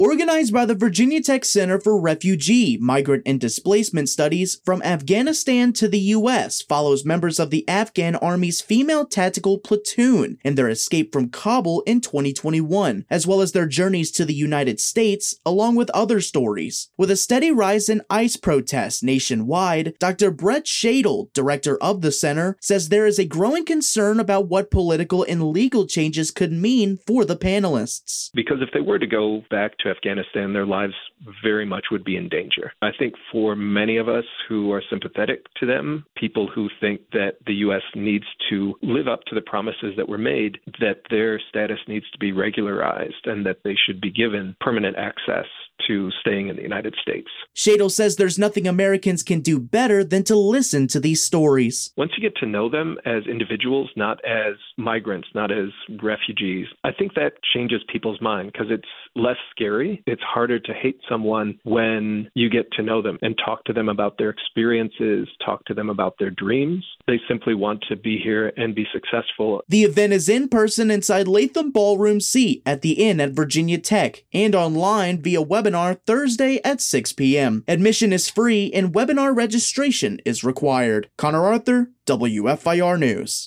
Organized by the Virginia Tech Center for Refugee, Migrant, and Displacement Studies, From Afghanistan to the U.S. follows members of the Afghan Army's Female Tactical Platoon and their escape from Kabul in 2021, as well as their journeys to the United States, along with other stories. With a steady rise in ICE protests nationwide, Dr. Brett Shadle, director of the center, says there is a growing concern about what political and legal changes could mean for the panelists. Because if they were to go back to Afghanistan, their lives very much would be in danger. I think for many of us who are sympathetic to them, people who think that the U.S. needs to live up to the promises that were made, that their status needs to be regularized and that they should be given permanent access to staying in the United States. Shadle says there's nothing Americans can do better than to listen to these stories. Once you get to know them as individuals, not as migrants, not as refugees, I think that changes people's mind because it's less scary. It's harder to hate someone when you get to know them and talk to them about their experiences, talk to them about their dreams. They simply want to be here and be successful. The event is in person inside Latham Ballroom C at the Inn at Virginia Tech and online via webinar Thursday at 6 p.m. Admission is free and webinar registration is required. Connor Arthur, WFIR News.